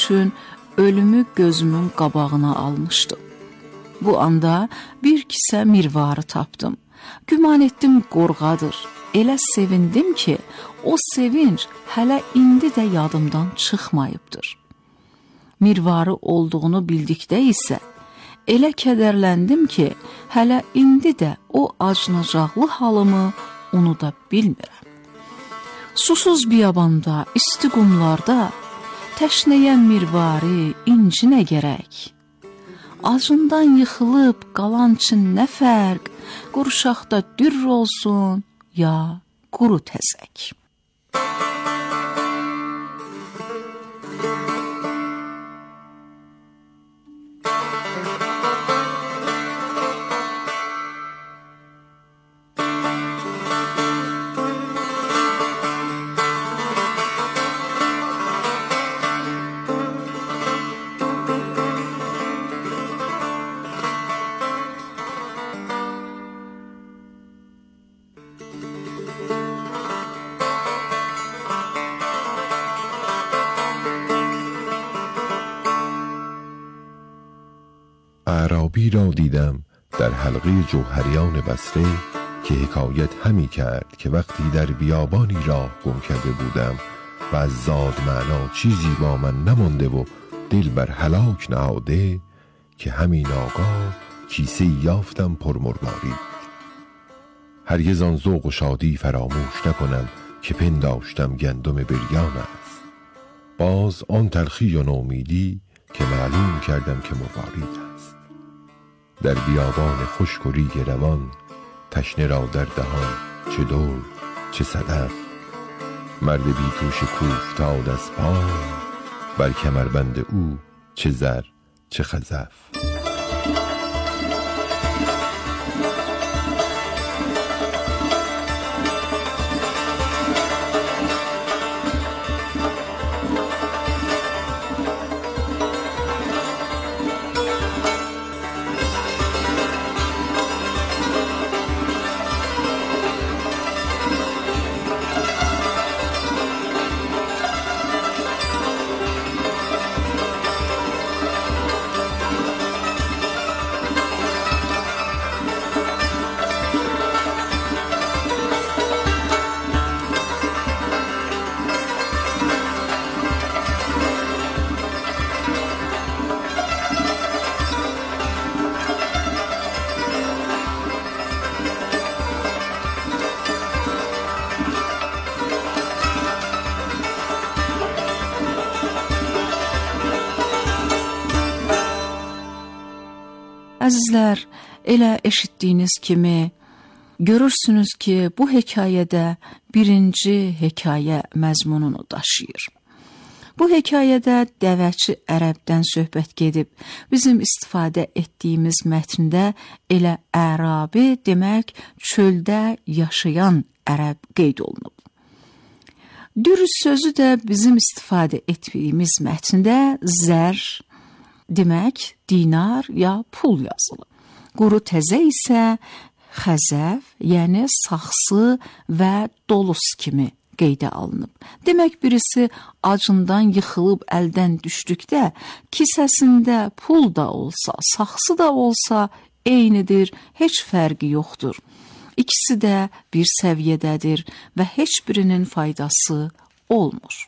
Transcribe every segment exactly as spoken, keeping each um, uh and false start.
üçün ölümü gözümün qabağına almışdım. Bu anda bir kisə mirvarı tapdım. Güman etdim qorğadır. Elə sevindim ki, o sevinç hələ indi də yadımdan çıxmayıbdır. Mirvarı olduğunu bildikdə isə elə kədərləndim ki, hələ indi də o acınacaqlı halımı unuda bilmirəm. Susuz biyabanda, isti qumlarda təşnəyən mirvari inci nə gərək? Acından yıxılıb qalan üçün nə fərq? Qurşaqda dürr olsun ya quru təzək. اعرابی را دیدم در حلقه جوهریان بصره که حکایت همی کرد که وقتی در بیابانی راه گم کرده بودم و از زاد معنا چیزی با من نمانده و دل بر هلاک نهاده که همین آگاه کیسه یافتم پرمروارید. هرگز آن ذوق و شادی فراموش نکنم که پنداشتم گندم بریان است. باز آن تلخی و نومیدی که معلوم کردم که مروارید است. در بیابان خشک و ریگ روان تشنه را در دهان چه دور چه صدف، مرد بی توش کوفتاد از پای بر کمربند او چه زر چه خزف. Əzizlər, elə eşitdiyiniz kimi görürsünüz ki, bu hekayədə birinci hekayə məzmununu daşıyır. Bu hekayədə dəvəçi ərəbdən söhbət gedib, bizim istifadə etdiyimiz mətndə elə ərabi demək çöldə yaşayan ərəb qeyd olunub. Dürüst sözü də bizim istifadə etdiyimiz mətndə zər demək dinar ya pul yazılıb. Quru təzə isə xəzəf, yəni saxsı və dolus kimi qeydə alınıb. Demək birisi acından yıxılıb əldən düşdükdə kisəsində pul da olsa, saxsı da olsa eynidir, heç fərqi yoxdur. İkisi də bir səviyyədədir və heç birinin faydası olmur.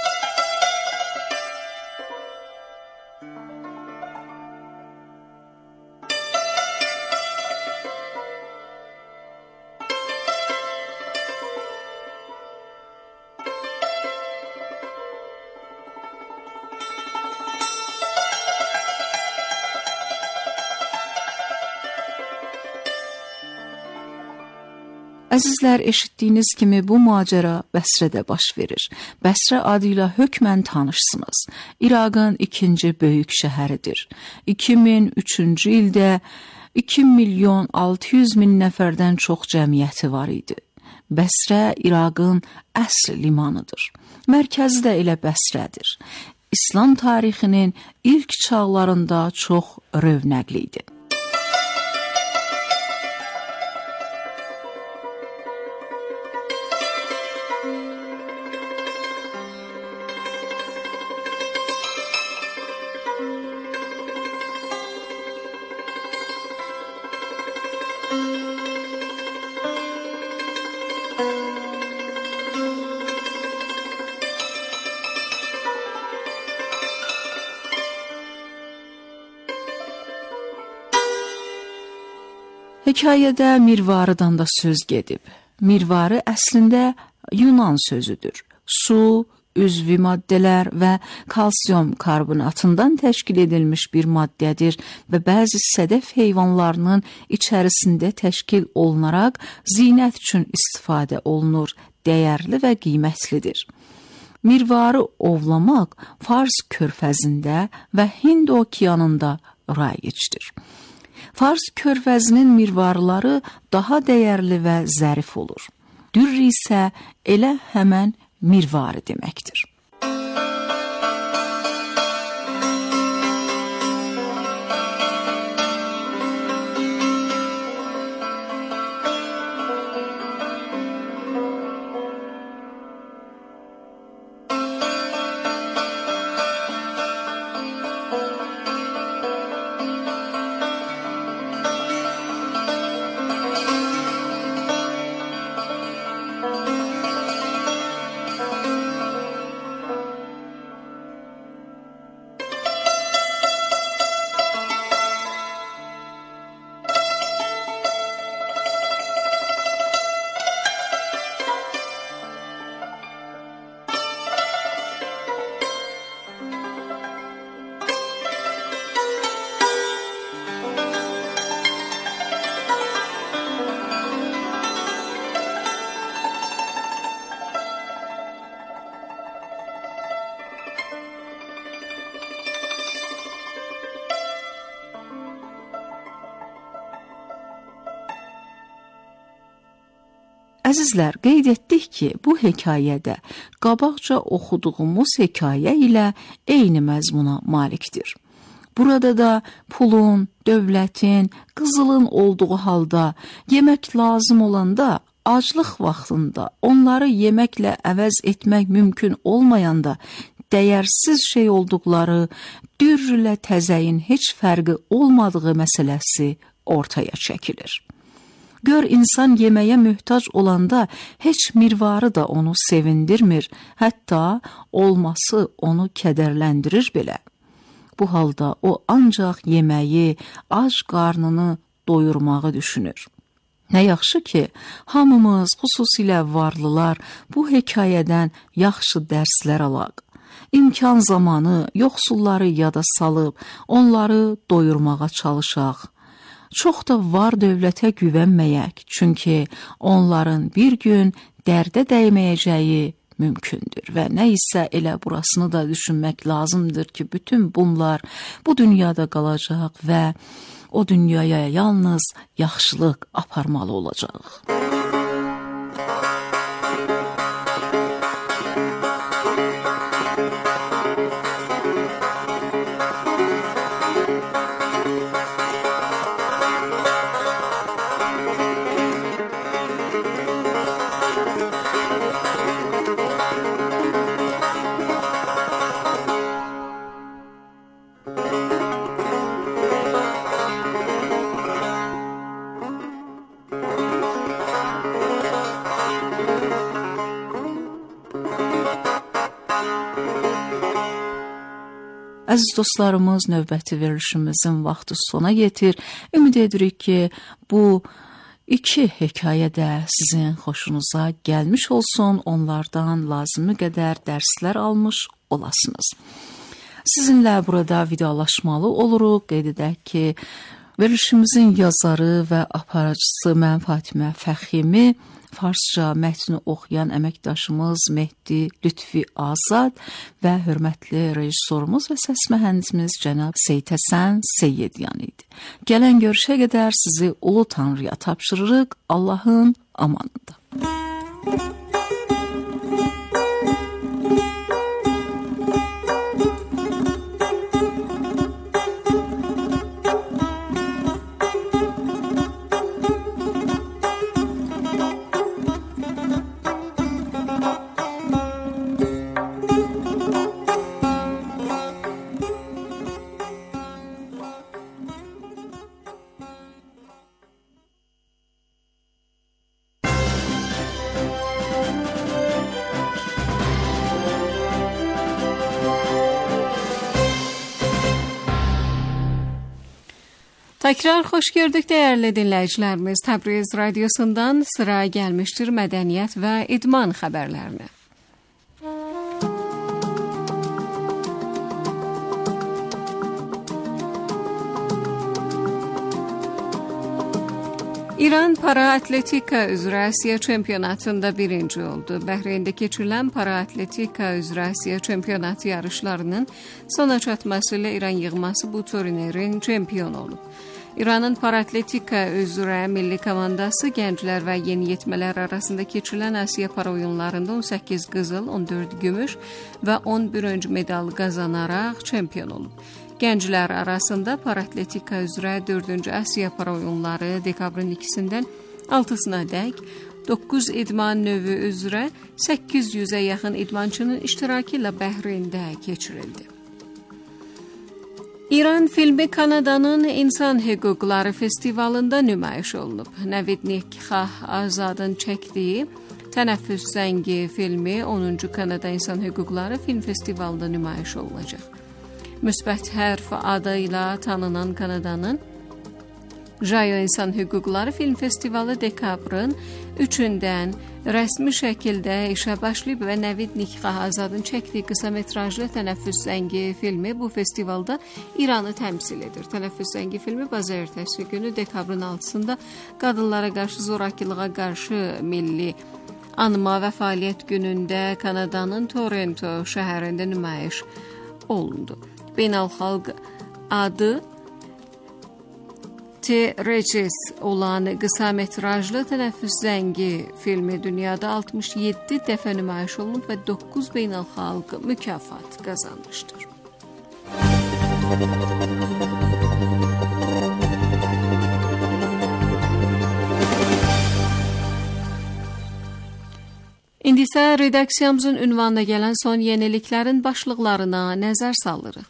Əzizlər, eşitdiyiniz kimi bu macəra Bəsrədə baş verir. Bəsrə adı ilə hökmən tanışsınız. İraqın ikinci böyük şəhəridir. iki min üçüncü ildə iki milyon altı yüz min nəfərdən çox cəmiyyəti var idi. Bəsrə İraqın əsl limanıdır. Mərkəzi də elə Bəsrədir. İslam tarixinin ilk çağlarında çox rövnəqli idi. Hekayədə mirvarıdan da söz gedib. Mirvarı əslində Yunan sözüdür. Su, üzvi maddələr və kalsium karbonatından təşkil edilmiş bir maddədir və bəzi sədəf heyvanlarının içərisində təşkil olunaraq zinət üçün istifadə olunur, dəyərli və qiymətlidir. Mirvarı ovlamaq Fars körfəzində və Hind okeanında rayicdir. Fars körfəzinin mirvarları daha dəyərli və zərif olur. Dürr isə elə həmən mirvarı deməkdir. Əzizlər, qeyd etdik ki, bu hekayədə qabaqca oxuduğumuz hekayə ilə eyni məzmuna malikdir. Burada da pulun, dövlətin, qızılın olduğu halda, yemək lazım olanda, aclıq vaxtında, onları yeməklə əvəz etmək mümkün olmayanda, dəyərsiz şey olduqları, dürrlə təzəyin heç fərqi olmadığı məsələsi ortaya çəkilir. Gör, insan yeməyə möhtac olanda heç mirvarı da onu sevindirmir, hətta olması onu kədərləndirir belə. Bu halda o ancaq yeməyi, ac qarnını doyurmağı düşünür. Nə yaxşı ki, hamımız, xüsusilə varlılar, bu hekayədən yaxşı dərslər alaq. İmkan zamanı yoxsulları yada salıb, onları doyurmağa çalışaq. Çox da var dövlətə güvənməyək, çünki onların bir gün dərdə dəyməyəcəyi mümkündür və nə isə elə burasını da düşünmək lazımdır ki, bütün bunlar bu dünyada qalacaq və o dünyaya yalnız yaxşılıq aparmalı olacaq. Əziz dostlarımız, növbəti verilişimizin vaxtı sona yetir. Ümid edirik ki, bu iki hekayə də sizin xoşunuza gəlmiş olsun, onlardan lazımi qədər dərslər almış olasınız. Sizinlə burada vidalaşmalı oluruq. Qeyd edək ki, verilişimizin yazarı və aparıcısı mən Fatimə Fəximi, Farsça mətni oxuyan əməkdaşımız Mehdi Lütfi Azad və hörmətli rejissorumuz və səs mühəndisimiz cənab Seyid Həsən Seyyedyan idi. Gələn görüşə qədər sizi Ulu Tanrıya tapşırırıq, Allahın amanında. Tekrar hoş gördük değerli dinleyicilerimiz. Təbriz Radyosu'ndan sıra gelmiştir medeniyet ve idman haberlerine. İran Para-Atletika üzrə Asiya çempionatında birinci oldu. Bəhreyndə keçirilən Para-Atletika üzrə Asiya çempionatı yarışlarının sona çatması ilə İran yığması bu turnirin çempionu olub. İranın Para-Atletika üzrə milli komandası gənclər və yeniyetmələr arasında keçirilən Asiya para oyunlarında on səkkiz qızıl, on dörd gümüş və on bürünc medal qazanaraq çempion olub. Gənclər arasında Para-Atletika üzrə dördüncü Asiya para oyunları dekabrın ikisindən altısına dək doqquz idman növü üzrə səkkiz yüzə yaxın idmançının iştirakı ilə Bəhreyndə keçirildi. İran filmi Kanadanın İnsan Hüquqları Festivalında nümayiş olunub. Navid Nikah Azadın çəkdiyi Tənəffüs Zəngi filmi onuncu Kanada İnsan Hüquqları Film Festivalında nümayiş olunacaq. Müsbət hərf adı ilə tanınan Kanadanın Jayo İnsan Hüquqları Film Festivalı dekabrın üçündən rəsmi şəkildə işə başlayıb və Navid Nikah Azadın çəkdiyi qısa metrajlı Tənəffüs Zəngi filmi bu festivalda İranı təmsil edir. Tənəffüs Zəngi filmi bazar ertəsi günü dekabrın altısında qadınlara qarşı zorakılığa qarşı milli anma və fəaliyyət günündə Kanadanın Toronto şəhərində nümayiş olundu. Beynəlxalq adı T-Regis olan qısa metrajlı Tənəffüs Zəngi filmi dünyada altmış yeddi dəfə nümayiş olunub və doqquz beynəlxalq mükafat qazanmışdır. İndi isə redaksiyamızın ünvanına gələn son yeniliklərin başlıqlarına nəzər salırıq.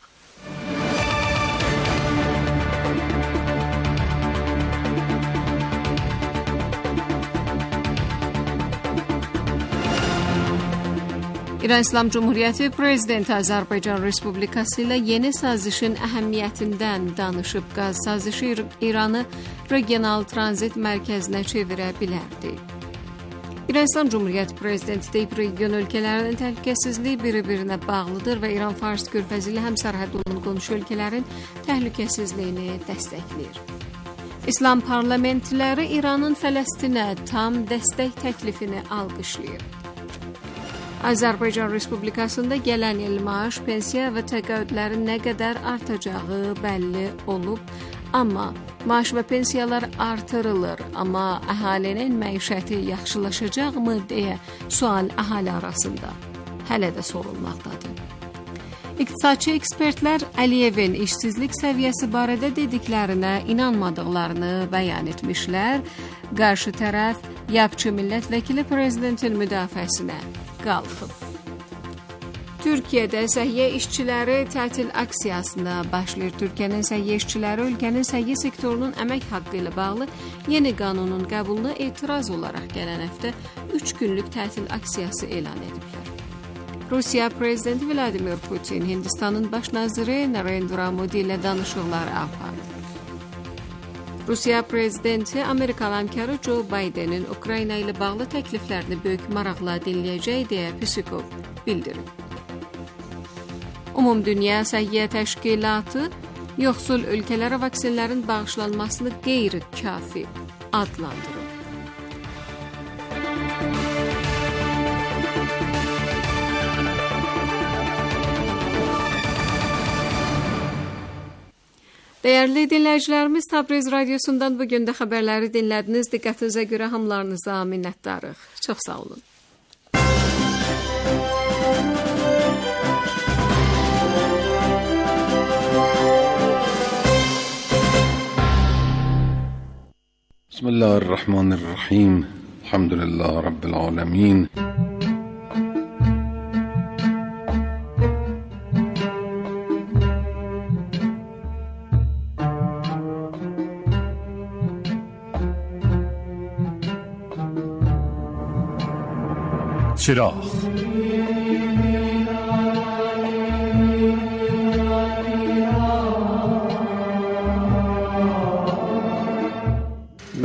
İran İslam Cumhuriyyəti Prezidenti Azərbaycan Respublikası ilə yeni sazişin əhəmiyyətindən danışıb. Qaz sazişi İranı regional tranzit mərkəzinə çevirə bilərdi. İran İslam Cumhuriyyəti Prezidenti deyib, region ölkələrinin təhlükəsizliyi bir-birinə bağlıdır və İran Fars körfəzi ilə həmsərhəd olan qonşu ölkələrin təhlükəsizliyini dəstəkləyir. İslam parlamentləri İranın Fələstinə tam dəstək təklifini alqışlayır. Azərbaycan Respublikasında gələn il maaş, pensiya və təqaüdlərin nə qədər artacağı bəlli olub, amma maaş və pensiyalar artırılır, amma əhalinin məişəti yaxşılaşacaqmı deyə sual əhali arasında hələ də sorulmaqdadır. İqtisadçı ekspertlər Əliyevin işsizlik səviyyəsi barədə dediklərinə inanmadıqlarını bəyan etmişlər. Qarşı tərəf Yapçı millət vəkili prezidentin müdafiəsinə qalxıb. Türkiyədə səhiyyə işçiləri tətil aksiyasına başlayır. Türkiyənin səhiyyə işçiləri ölkənin səhiyyə sektorunun əmək haqqı ilə bağlı yeni qanunun qəbuluna etiraz olaraq gələn həftə üç günlük tətil aksiyası elan ediblər. Rusiya prezidenti Vladimir Putin Hindistanın baş naziri Narendra Modi ilə danışıqlar apardı. Rusiya prezidenti Amerikalı həmkarı Joe Bidenin Ukrayna ilə bağlı təkliflərini böyük maraqla dinləyəcək deyə Peskov bildirib. Ümumdünya Səhiyyə Təşkilatı yoxsul ölkələrə vaksinlərin bağışlanmasını qeyri-kafi adlandırıb. Değerli dinləyicilərimiz, Təbriz Radyosu'ndan bugün də xəbərləri dinlədiniz. Diqqətinizə görə hamılarınıza minnətdarıq. Çox sağ olun. Bismillahirrahmanirrahim. Elhamdülillah Rabbil alemin. چراغ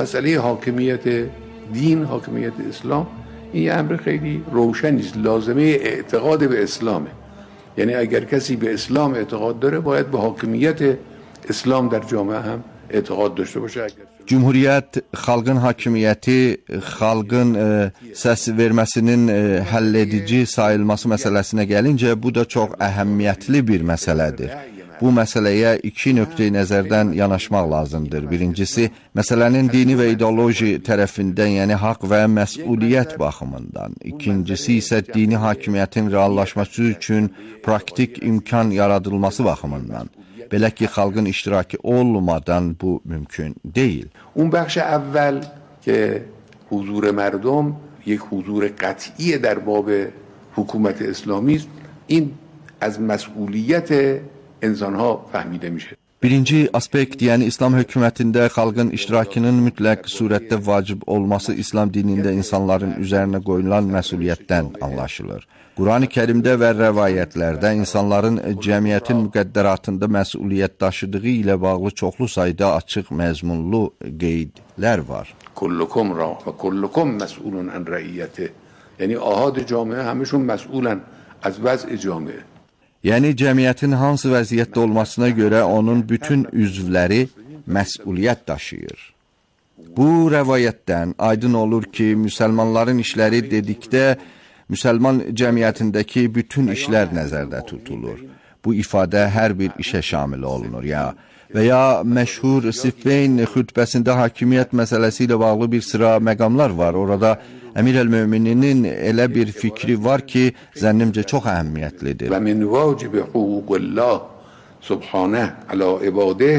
مسئله حاکمیت دین، حاکمیت اسلام، این یه امر خیلی روشنی است. لازمه اعتقاد به اسلامه. یعنی اگر کسی به اسلام اعتقاد döre باید به حاکمیت اسلام در جامعه هم e'tiqad döşte bu şey. Cumhuriyyət xalqın hakimiyyəti, xalqın e, səs verməsinin e, həlledici sayılması məsələsinə gəlincə, bu da çox əhəmiyyətli bir məsələdir. Bu məsələyə iki nöqteyi nəzərdən yanaşmaq lazımdır. Birincisi, məsələnin dini və ideoloji tərəfindən, yəni haqq və məsuliyyət baxımından. İkincisi isə dini hakimiyyətin reallaşması üçün praktik imkan yaradılması baxımından. Belə ki, xalqın iştirakı olmadan bu mümkün değil. اون بخش اول که حضور مردم یک حضور قطعی در باب حکومت اسلامی است، این از مسئولیت انسانها فهمیده میشه. Birinci aspekt, yəni İslam hökumətində xalqın iştirakının mütləq surətdə vacib olması İslam dinində insanların üzərinə qoyulan məsuliyyətdən anlaşılır. Qurani Kərimdə və rəvayətlərdə insanların cəmiyyətin müqəddəratında məsuliyyət daşıdığı ilə bağlı çoxlu sayda açıq məzmunlu qeydlər var. Kullukum ra və kullukum məs'ulun an rəiyyəti. Yəni ahad cəmiə həmişun məs'ulan az vəz' cəmiə. Yəni cəmiyyətin hansı vəziyyətdə olmasına görə onun bütün üzvləri məsuliyyət daşıyır. Bu rəvayətdən aydın olur ki, müsəlmanların işləri dedikdə müsəlman cəmiyyətindəki bütün işlər nəzərdə tutulur. Bu ifadə hər bir işə şamil olunur ya. Və ya məşhur Siffeyn xütbəsində hakimiyyət məsələsi ilə bağlı bir sıra məqamlar var. Orada Əmir el-Mömininin elə bir fikri var ki, zənnimcə çox əhəmiyyətlidir. Və min vacib hüququllah subhanəh alə ibadeh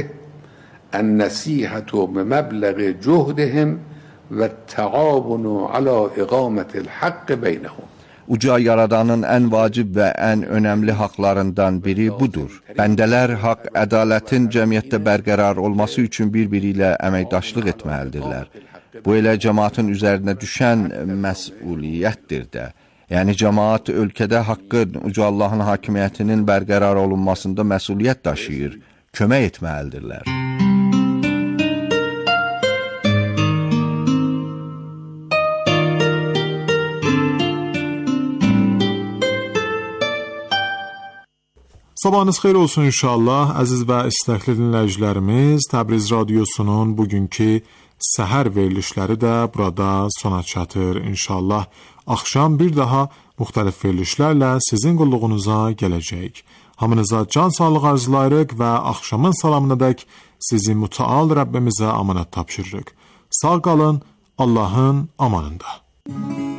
ən-nəsihətu biməbləği cühdihim və təqabunu alə iqamətil haqqı beynəhum. Uca Yaradanın ən vacib və ən önəmli haqlarından biri budur. Bəndələr haqq, ədalətin cəmiyyətdə bərqərar olması üçün bir-biri ilə əməkdaşlıq etməlidirlər. Bu elə cəmaatın üzərinə düşən məsuliyyətdir də. Yəni cəmaat ölkədə haqqın, Uca Allahın hakimiyyətinin bərqərar olunmasında məsuliyyət daşıyır, kömək etməlidirlər. Sabahınız xeyir olsun inşallah. Əziz və istəkli dinləyicilərimiz, Təbriz Radiosunun bugünkü səhər verilişləri də burada sona çatır. İnşallah axşam bir daha müxtəlif verilişlərlə sizin qulluğunuza gələcək. Hamınıza can sağlığı arzulayırıq və axşamın salamınadək sizi mütəal Rəbbimizə amanət tapşırırıq. Sağ qalın, Allahın amanında.